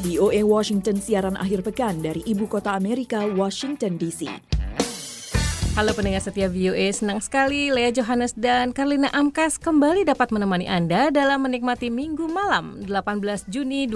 VOA Washington siaran akhir pekan dari Ibu Kota Amerika, Washington DC. Halo pendengar setia VOA, senang sekali Lea Johannes dan Karlina Amkas kembali dapat menemani Anda dalam menikmati Minggu malam 18 Juni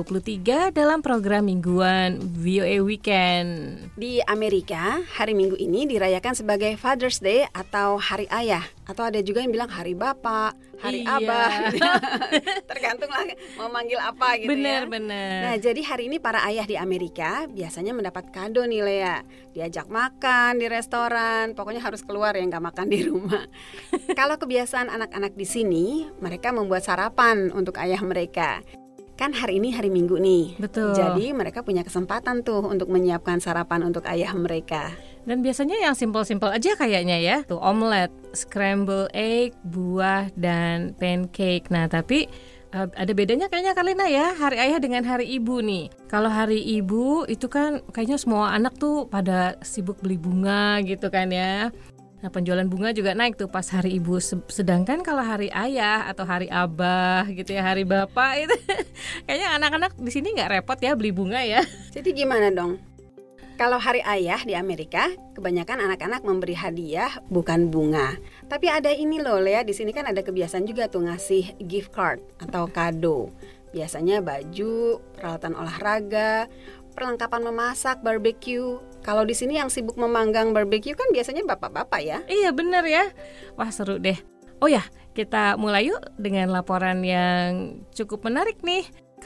2023 dalam program mingguan VOA Weekend. Di Amerika, hari Minggu ini dirayakan sebagai Father's Day atau Hari Ayah. Atau ada juga yang bilang Hari Bapak, Hari Abah. Tergantung lah mau manggil apa gitu ya. Bener. Nah, jadi hari ini para ayah di Amerika biasanya mendapat kado nih Lea. Diajak makan di restoran, pokoknya harus keluar ya, nggak makan di rumah. Kalau kebiasaan anak-anak di sini, mereka membuat sarapan untuk ayah mereka. Kan hari ini hari Minggu nih. Betul. Jadi mereka punya kesempatan tuh untuk menyiapkan sarapan untuk ayah mereka. Dan biasanya yang simpel-simpel aja kayaknya ya. Tuh omelet, scramble egg, buah, dan pancake. Nah tapi ada bedanya kayaknya Karlina ya, hari ayah dengan hari ibu nih. Kalau hari ibu itu kan kayaknya semua anak tuh pada sibuk beli bunga gitu kan ya. Nah penjualan bunga juga naik tuh pas hari ibu. Sedangkan kalau hari ayah atau hari abah gitu ya, hari bapak itu kayaknya anak-anak di sini nggak repot ya beli bunga ya. Jadi gimana dong? Kalau hari ayah di Amerika, kebanyakan anak-anak memberi hadiah bukan bunga. Tapi ada ini loh Lea, di sini kan ada kebiasaan juga tuh ngasih gift card atau kado. Biasanya baju, peralatan olahraga, perlengkapan memasak, barbecue. Kalau di sini yang sibuk memanggang barbecue kan biasanya bapak-bapak ya. Iya bener ya. Wah seru deh. Oh ya, kita mulai yuk dengan laporan yang cukup menarik nih.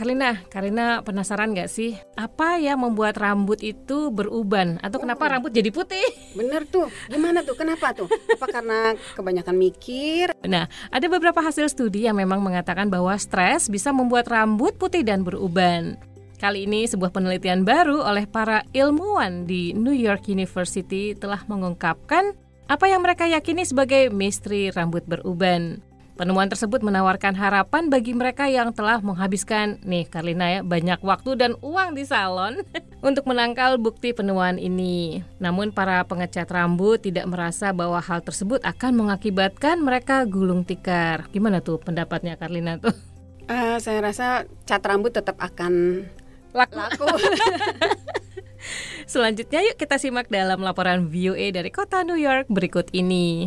Karlina penasaran gak sih apa yang membuat rambut itu beruban atau kenapa rambut jadi putih? Bener tuh, gimana tuh, kenapa tuh? Apa karena kebanyakan mikir? Nah, ada beberapa hasil studi yang memang mengatakan bahwa stres bisa membuat rambut putih dan beruban. Kali ini sebuah penelitian baru oleh para ilmuwan di New York University telah mengungkapkan apa yang mereka yakini sebagai misteri rambut beruban. Penemuan tersebut menawarkan harapan bagi mereka yang telah menghabiskan, nih Karlina ya, banyak waktu dan uang di salon untuk menangkal bukti penemuan ini. Namun para pengecat rambut tidak merasa bahwa hal tersebut akan mengakibatkan mereka gulung tikar. Gimana tuh pendapatnya Karlina tuh? Saya rasa cat rambut tetap akan laku. Selanjutnya yuk kita simak dalam laporan VOA dari kota New York berikut ini.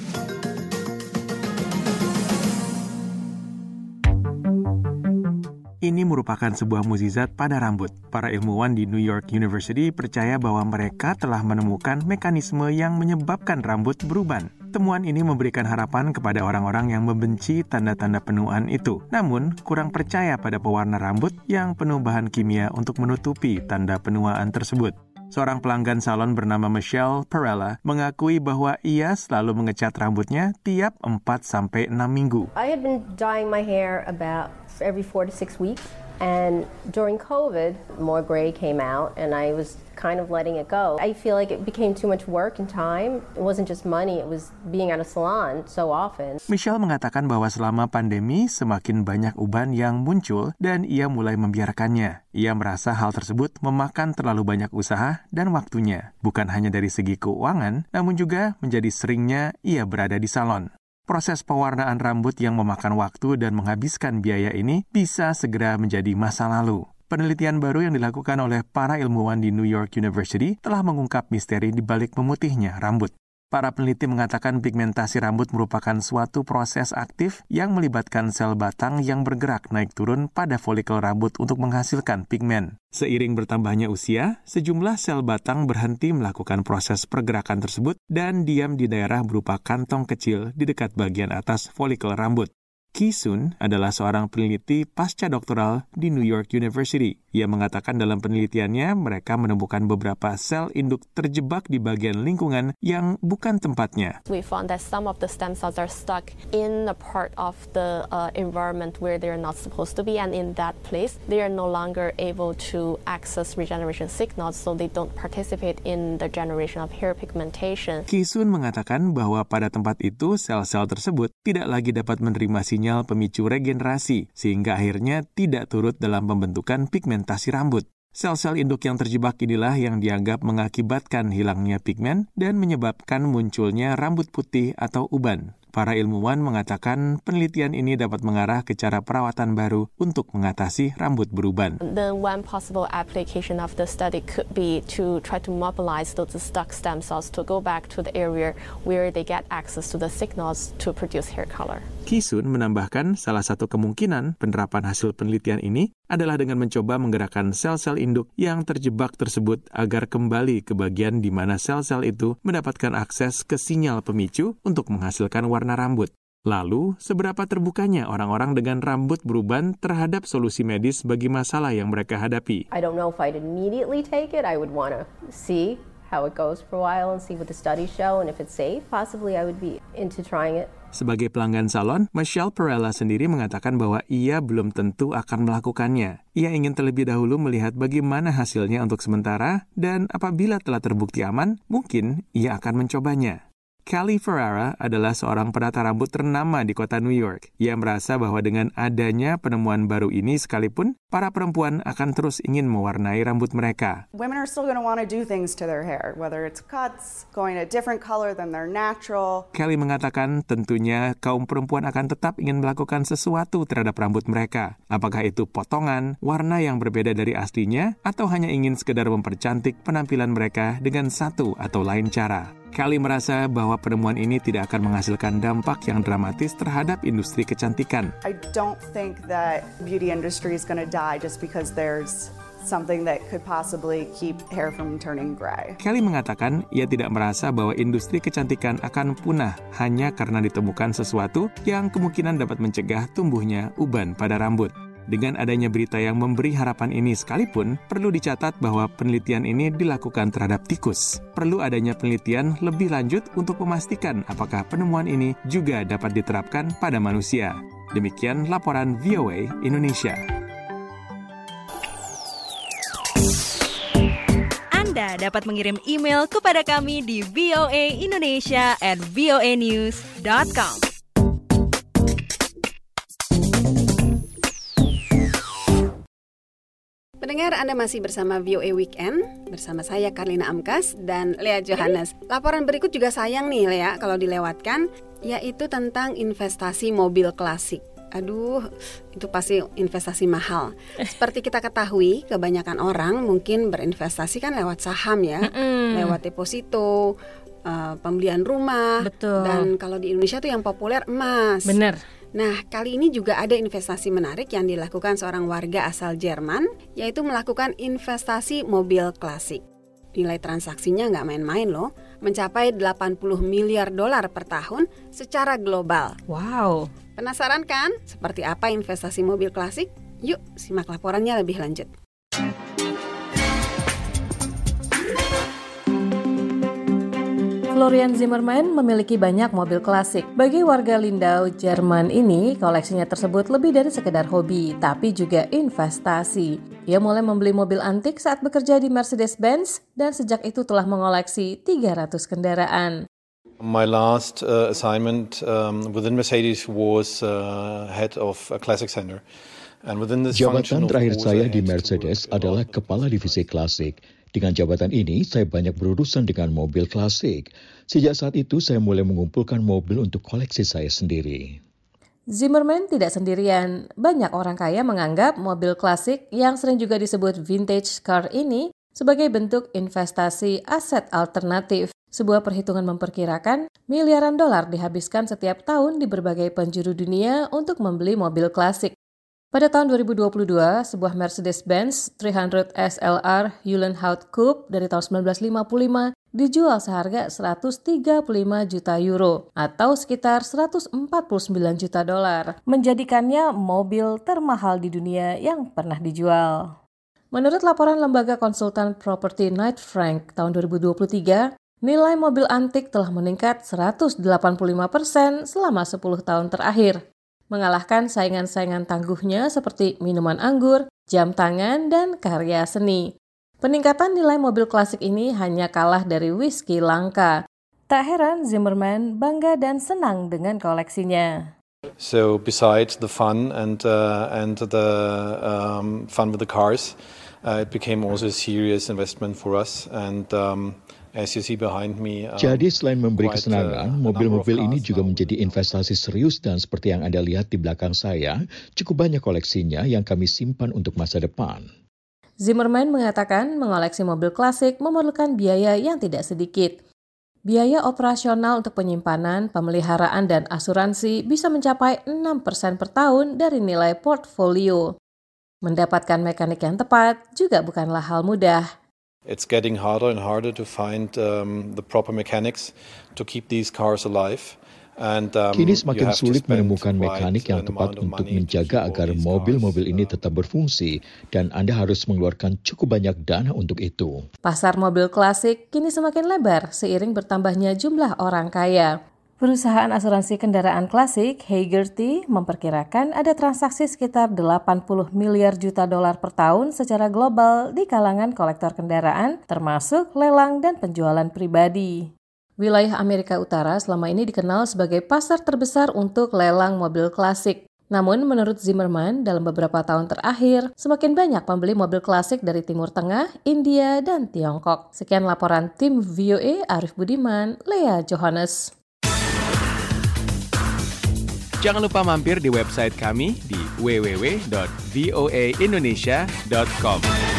Ini merupakan sebuah mukjizat pada rambut. Para ilmuwan di New York University percaya bahwa mereka telah menemukan mekanisme yang menyebabkan rambut beruban. Temuan ini memberikan harapan kepada orang-orang yang membenci tanda-tanda penuaan itu, namun kurang percaya pada pewarna rambut yang penuh bahan kimia untuk menutupi tanda penuaan tersebut. Seorang pelanggan salon bernama Michelle Perella mengakui bahwa ia selalu mengecat rambutnya tiap 4-6 minggu. I had been dyeing my hair about every 4 to 6 weeks, and during COVID, more gray came out, and I was kind of letting it go. I feel like it became too much work and time. It wasn't just money, it was being at a salon so often. Michelle mengatakan bahwa selama pandemi semakin banyak uban yang muncul dan ia mulai membiarkannya. Ia merasa hal tersebut memakan terlalu banyak usaha dan waktunya, bukan hanya dari segi keuangan, namun juga menjadi seringnya ia berada di salon. Proses pewarnaan rambut yang memakan waktu dan menghabiskan biaya ini bisa segera menjadi masa lalu. Penelitian baru yang dilakukan oleh para ilmuwan di New York University telah mengungkap misteri di balik memutihnya rambut. Para peneliti mengatakan pigmentasi rambut merupakan suatu proses aktif yang melibatkan sel batang yang bergerak naik turun pada folikel rambut untuk menghasilkan pigmen. Seiring bertambahnya usia, sejumlah sel batang berhenti melakukan proses pergerakan tersebut dan diam di daerah berupa kantong kecil di dekat bagian atas folikel rambut. Ki-sun adalah seorang peneliti pasca doktoral di New York University. Ia mengatakan dalam penelitiannya mereka menemukan beberapa sel induk terjebak di bagian lingkungan yang bukan tempatnya. We found that some of the stem cells are stuck in a part of the environment where they're not supposed to be, and in that place they are no longer able to access regeneration signals, so they don't participate in the generation of hair pigmentation. Ki-sun mengatakan bahwa pada tempat itu sel-sel tersebut tidak lagi dapat menerima sinyal pemicu regenerasi, sehingga akhirnya tidak turut dalam pembentukan pigmentasi rambut. Sel-sel induk yang terjebak inilah yang dianggap mengakibatkan hilangnya pigmen dan menyebabkan munculnya rambut putih atau uban. Para ilmuwan mengatakan penelitian ini dapat mengarah ke cara perawatan baru untuk mengatasi rambut beruban. The one possible application of the study could be to try to mobilize those stuck stem cells to go back to the area where they get access to the signals to produce hair color. Ki-sun menambahkan salah satu kemungkinan penerapan hasil penelitian ini adalah dengan mencoba menggerakkan sel-sel induk yang terjebak tersebut agar kembali ke bagian di mana sel-sel itu mendapatkan akses ke sinyal pemicu untuk menghasilkan warna rambut. Lalu, seberapa terbukanya orang-orang dengan rambut beruban terhadap solusi medis bagi masalah yang mereka hadapi? I don't know if I'd immediately take it. I would want to see how it goes for a while and see what the studies show, and if it's safe, possibly I would be into trying it. Sebagai pelanggan salon, Michelle Perella sendiri mengatakan bahwa ia belum tentu akan melakukannya. Ia ingin terlebih dahulu melihat bagaimana hasilnya untuk sementara, dan apabila telah terbukti aman, mungkin ia akan mencobanya. Kelly Ferrara adalah seorang penata rambut ternama di kota New York. Ia merasa bahwa dengan adanya penemuan baru ini sekalipun, para perempuan akan terus ingin mewarnai rambut mereka. Women are still going to want to do things to their hair, whether it's cuts, going a different color than their natural. Kelly mengatakan tentunya kaum perempuan akan tetap ingin melakukan sesuatu terhadap rambut mereka. Apakah itu potongan, warna yang berbeda dari aslinya, atau hanya ingin sekedar mempercantik penampilan mereka dengan satu atau lain cara. Kelly merasa bahwa penemuan ini tidak akan menghasilkan dampak yang dramatis terhadap industri kecantikan. I don't think that beauty industry is going to die just because there's something that could possibly keep hair from turning gray. Kelly mengatakan ia tidak merasa bahwa industri kecantikan akan punah hanya karena ditemukan sesuatu yang kemungkinan dapat mencegah tumbuhnya uban pada rambut. Dengan adanya berita yang memberi harapan ini sekalipun, perlu dicatat bahwa penelitian ini dilakukan terhadap tikus. Perlu adanya penelitian lebih lanjut untuk memastikan apakah penemuan ini juga dapat diterapkan pada manusia. Demikian laporan VOA Indonesia. Anda dapat mengirim email kepada kami di voaindonesia@voanews.com. Pendengar, Anda masih bersama VOA Weekend, bersama saya Karlina Amkas dan Lea Johannes. Laporan berikut juga sayang nih Lea kalau dilewatkan, yaitu tentang investasi mobil klasik. Aduh, itu pasti investasi mahal. Seperti kita ketahui, kebanyakan orang mungkin berinvestasi kan lewat saham ya, lewat deposito, pembelian rumah. Betul. Dan kalau di Indonesia tuh yang populer emas. Bener. Nah, kali ini juga ada investasi menarik yang dilakukan seorang warga asal Jerman, yaitu melakukan investasi mobil klasik. Nilai transaksinya nggak main-main loh, mencapai 80 miliar dolar per tahun secara global. Wow. Penasaran kan seperti apa investasi mobil klasik? Yuk, simak laporannya lebih lanjut. Florian Zimmermann memiliki banyak mobil klasik. Bagi warga Lindau, Jerman ini, koleksinya tersebut lebih dari sekedar hobi, tapi juga investasi. Ia mulai membeli mobil antik saat bekerja di Mercedes-Benz dan sejak itu telah mengoleksi 300 kendaraan. My last assignment within Mercedes was head of a classic center. And within this jabatan terakhir saya di Mercedes adalah kepala divisi klasik. Dengan jabatan ini, saya banyak berurusan dengan mobil klasik. Sejak saat itu, saya mulai mengumpulkan mobil untuk koleksi saya sendiri. Zimmermann tidak sendirian. Banyak orang kaya menganggap mobil klasik yang sering juga disebut vintage car ini sebagai bentuk investasi aset alternatif. Sebuah perhitungan memperkirakan miliaran dolar dihabiskan setiap tahun di berbagai penjuru dunia untuk membeli mobil klasik. Pada tahun 2022, sebuah Mercedes-Benz 300 SLR Uhlenhaut Coupe dari tahun 1955 dijual seharga 135 juta euro atau sekitar 149 juta dolar, menjadikannya mobil termahal di dunia yang pernah dijual. Menurut laporan lembaga konsultan properti Knight Frank tahun 2023, nilai mobil antik telah meningkat 185% selama 10 tahun terakhir, mengalahkan saingan-saingan tangguhnya seperti minuman anggur, jam tangan, dan karya seni. Peningkatan nilai mobil klasik ini hanya kalah dari whisky langka. Tak heran Zimmermann bangga dan senang dengan koleksinya. So besides the fun and the fun with the cars, it became also a serious investment for us. And As you see behind me, Jadi selain memberi kesenangan, mobil-mobil ini juga menjadi investasi serius dan seperti yang Anda lihat di belakang saya, cukup banyak koleksinya yang kami simpan untuk masa depan. Zimmerman mengatakan mengoleksi mobil klasik memerlukan biaya yang tidak sedikit. Biaya operasional untuk penyimpanan, pemeliharaan, dan asuransi bisa mencapai 6% per tahun dari nilai portfolio. Mendapatkan mekanik yang tepat juga bukanlah hal mudah. It's getting harder and harder to find the proper mechanics to keep these cars alive. And, Kini semakin sulit menemukan mekanik yang tepat untuk menjaga agar mobil-mobil ini tetap berfungsi dan Anda harus mengeluarkan cukup banyak dana untuk itu. Pasar mobil klasik kini semakin lebar seiring bertambahnya jumlah orang kaya. Perusahaan asuransi kendaraan klasik Hagerty memperkirakan ada transaksi sekitar 80 miliar juta dolar per tahun secara global di kalangan kolektor kendaraan, termasuk lelang dan penjualan pribadi. Wilayah Amerika Utara selama ini dikenal sebagai pasar terbesar untuk lelang mobil klasik. Namun menurut Zimmerman, dalam beberapa tahun terakhir, semakin banyak pembeli mobil klasik dari Timur Tengah, India, dan Tiongkok. Sekian laporan tim VOA, Arif Budiman, Lea Johannes. Jangan lupa mampir di website kami di www.voaindonesia.com.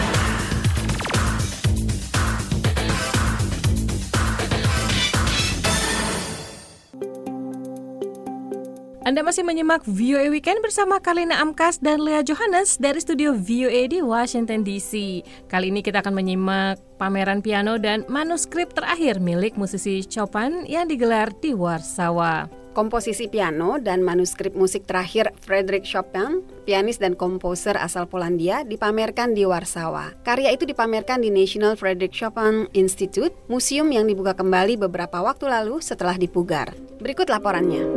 Anda masih menyimak VOA Weekend bersama Karlina Amkas dan Lea Johannes dari studio VOA di Washington DC. Kali ini kita akan menyimak pameran piano dan manuskrip terakhir milik musisi Chopin yang digelar di Warsawa. Komposisi piano dan manuskrip musik terakhir Frédéric Chopin, pianis dan komposer asal Polandia, dipamerkan di Warsawa. Karya itu dipamerkan di National Frédéric Chopin Institute, museum yang dibuka kembali beberapa waktu lalu setelah dipugar. Berikut laporannya.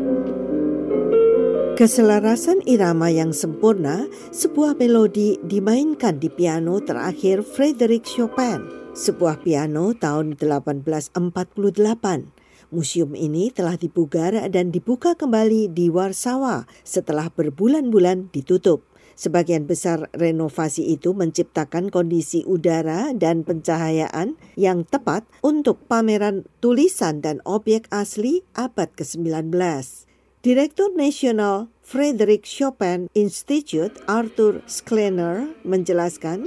Keselarasan irama yang sempurna, sebuah melodi dimainkan di piano terakhir Frédéric Chopin, sebuah piano tahun 1848. Museum ini telah dipugar dan dibuka kembali di Warsawa setelah berbulan-bulan ditutup. Sebagian besar renovasi itu menciptakan kondisi udara dan pencahayaan yang tepat untuk pameran tulisan dan objek asli abad ke-19. Direktur National Frédéric Chopin Institute, Arthur Sklener, menjelaskan,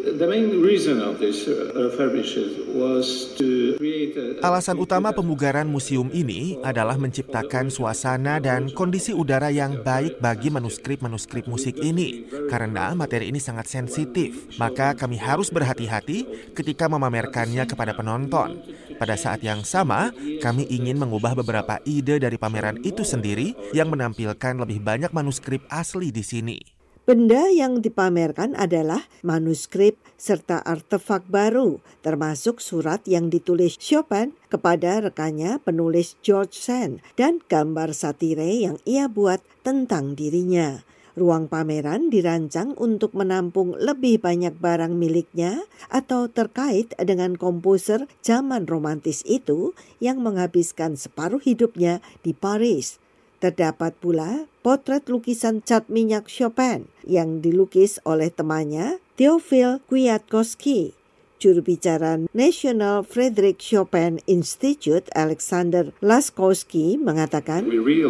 alasan utama pemugaran museum ini adalah menciptakan suasana dan kondisi udara yang baik bagi manuskrip-manuskrip musik ini. Karena materi ini sangat sensitif, maka kami harus berhati-hati ketika memamerkannya kepada penonton. Pada saat yang sama, kami ingin mengubah beberapa ide dari pameran itu sendiri yang menampilkan lebih banyak manuskrip asli di sini. Benda yang dipamerkan adalah manuskrip serta artefak baru, termasuk surat yang ditulis Chopin kepada rekannya penulis George Sand dan gambar satire yang ia buat tentang dirinya. Ruang pameran dirancang untuk menampung lebih banyak barang miliknya atau terkait dengan komposer zaman romantis itu yang menghabiskan separuh hidupnya di Paris. Terdapat pula potret lukisan cat minyak Chopin yang dilukis oleh temannya Theophile Kwiatkowski. Juru bicara National Frédéric Chopin Institute, Alexander Laskowski, mengatakan,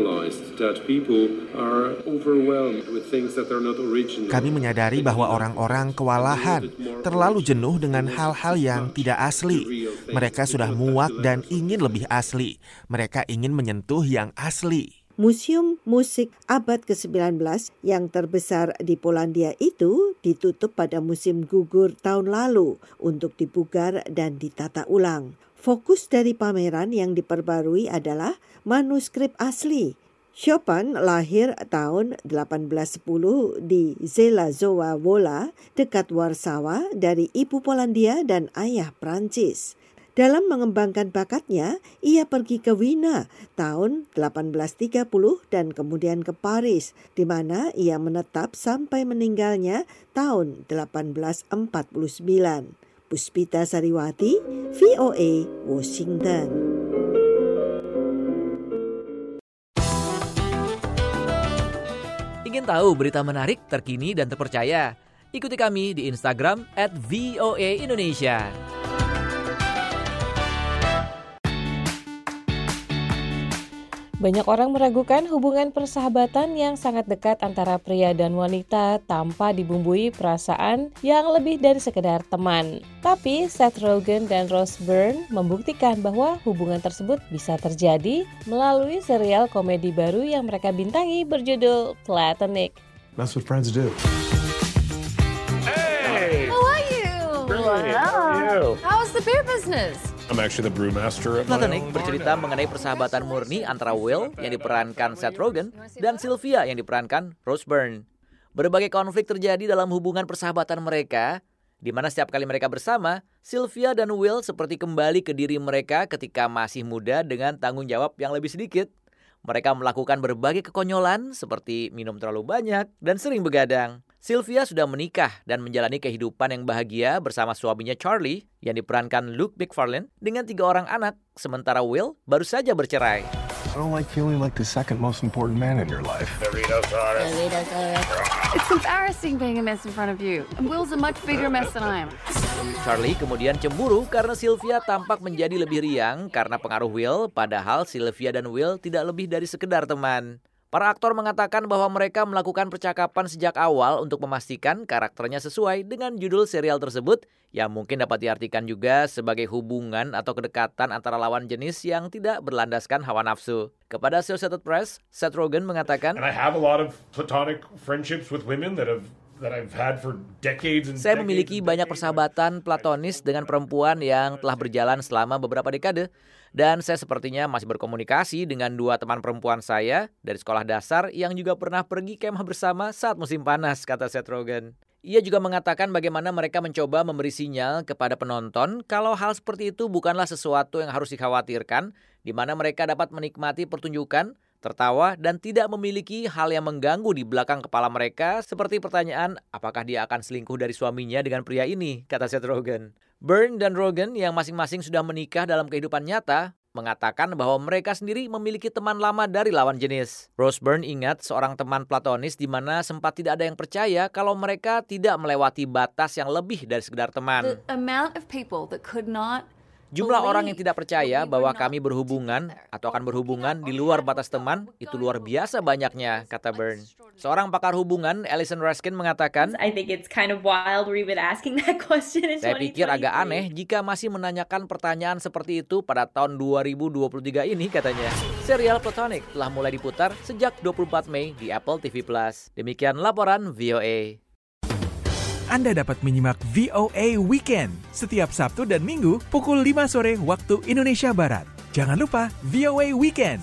kami menyadari bahwa orang-orang kewalahan, terlalu jenuh dengan hal-hal yang tidak asli. Mereka sudah muak dan ingin lebih asli. Mereka ingin menyentuh yang asli. Museum Musik abad ke-19 yang terbesar di Polandia itu ditutup pada musim gugur tahun lalu untuk dipugar dan ditata ulang. Fokus dari pameran yang diperbarui adalah manuskrip asli. Chopin lahir tahun 1810 di Żelazowa Wola, dekat Warsawa, dari ibu Polandia dan ayah Prancis. Dalam mengembangkan bakatnya, ia pergi ke Wina tahun 1830 dan kemudian ke Paris, di mana ia menetap sampai meninggalnya tahun 1849. Puspita Sariwati, VOA, Washington. Ingin tahu berita menarik, terkini, dan terpercaya? Ikuti kami di Instagram @VOA Indonesia. Banyak orang meragukan hubungan persahabatan yang sangat dekat antara pria dan wanita tanpa dibumbui perasaan yang lebih dari sekedar teman. Tapi Seth Rogen dan Rose Byrne membuktikan bahwa hubungan tersebut bisa terjadi melalui serial komedi baru yang mereka bintangi berjudul Platonic. That's what friends do. Hey! How are you? Great. How are you? How's the beer business? I'm actually the brewmaster at my Platonic own bercerita mengenai persahabatan murni antara Will yang diperankan Seth Rogen dan Sylvia yang diperankan Rose Byrne. Berbagai konflik terjadi dalam hubungan persahabatan mereka, di mana setiap kali mereka bersama, Sylvia dan Will seperti kembali ke diri mereka ketika masih muda dengan tanggung jawab yang lebih sedikit. Mereka melakukan berbagai kekonyolan seperti minum terlalu banyak dan sering begadang. Sylvia sudah menikah dan menjalani kehidupan yang bahagia bersama suaminya Charlie yang diperankan Luke McFarlane dengan 3 orang anak, sementara Will baru saja bercerai. I don't like feeling like the second most important man in your life. It's embarrassing being a mess in front of you. And Will's a much bigger mess than I am. Charlie kemudian cemburu karena Sylvia tampak menjadi lebih riang karena pengaruh Will, padahal Sylvia dan Will tidak lebih dari sekedar teman. Para aktor mengatakan bahwa mereka melakukan percakapan sejak awal untuk memastikan karakternya sesuai dengan judul serial tersebut yang mungkin dapat diartikan juga sebagai hubungan atau kedekatan antara lawan jenis yang tidak berlandaskan hawa nafsu. Kepada Associated Press, Seth Rogen mengatakan, And I have a lot of platonic friendships with women that I've had for decades and saya memiliki banyak persahabatan platonis dengan perempuan yang telah berjalan selama beberapa dekade. Dan saya sepertinya masih berkomunikasi dengan 2 teman perempuan saya dari sekolah dasar yang juga pernah pergi kemah bersama saat musim panas, kata Seth Rogen. Ia juga mengatakan bagaimana mereka mencoba memberi sinyal kepada penonton kalau hal seperti itu bukanlah sesuatu yang harus dikhawatirkan, di mana mereka dapat menikmati pertunjukan, tertawa, dan tidak memiliki hal yang mengganggu di belakang kepala mereka seperti pertanyaan apakah dia akan selingkuh dari suaminya dengan pria ini, kata Seth Rogen. Byrne dan Rogen yang masing-masing sudah menikah dalam kehidupan nyata mengatakan bahwa mereka sendiri memiliki teman lama dari lawan jenis. Rose Byrne ingat seorang teman platonis di mana sempat tidak ada yang percaya kalau mereka tidak melewati batas yang lebih dari sekedar teman. The amount of people that could not Jumlah orang yang tidak percaya bahwa kami berhubungan atau akan berhubungan di luar batas teman itu luar biasa banyaknya, kata Byrne. Seorang pakar hubungan, Alison Raskin, mengatakan, saya pikir agak aneh jika masih menanyakan pertanyaan seperti itu pada tahun 2023 ini, katanya. Serial Platonic telah mulai diputar sejak 24 Mei di Apple TV+. Demikian laporan VOA. Anda dapat menyimak VOA Weekend setiap Sabtu dan Minggu pukul 5 sore waktu Indonesia Barat. Jangan lupa VOA Weekend.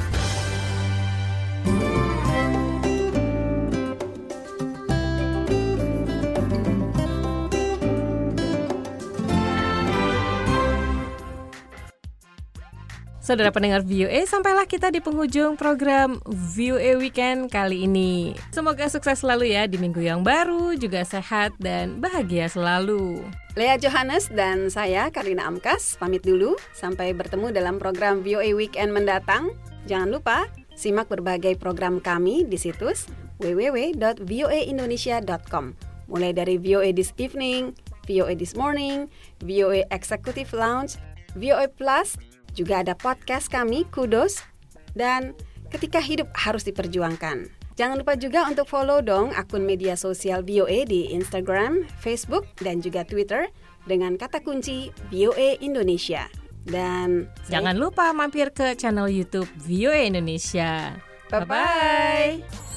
Saudara pendengar VOA, sampailah kita di penghujung program VOA Weekend kali ini. Semoga sukses selalu ya di minggu yang baru, juga sehat dan bahagia selalu. Lea Johannes dan saya, Karina Amkas, pamit dulu. Sampai bertemu dalam program VOA Weekend mendatang. Jangan lupa simak berbagai program kami di situs www.voaindonesia.com. Mulai dari VOA This Evening, VOA This Morning, VOA Executive Lounge, VOA Plus, juga ada podcast kami, Kudos, dan Ketika Hidup Harus Diperjuangkan. Jangan lupa juga untuk follow dong akun media sosial VOA di Instagram, Facebook, dan juga Twitter dengan kata kunci VOA Indonesia. Dan jangan lupa mampir ke channel YouTube VOA Indonesia. Bye-bye.